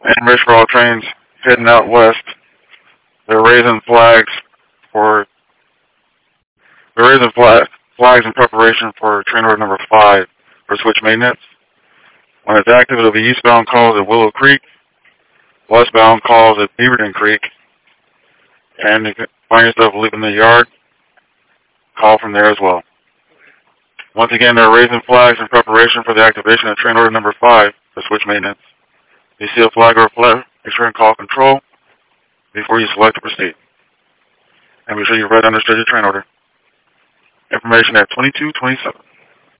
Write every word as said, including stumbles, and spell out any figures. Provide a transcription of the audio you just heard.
And race for all trains heading out west. They're raising flags for they're raising flag, flags in preparation for train order number five for switch maintenance. When it's active, it'll be eastbound calls at Willow Creek, westbound calls at Beaverton Creek, and if you find yourself leaving the yard, call from there as well. Once again, they're raising flags in preparation for the activation of train order number five for switch maintenance. If you see a flag or a flare, be sure and call control before you select to proceed. And be sure you've read and understood your train order. Information at twenty-two twenty-seven.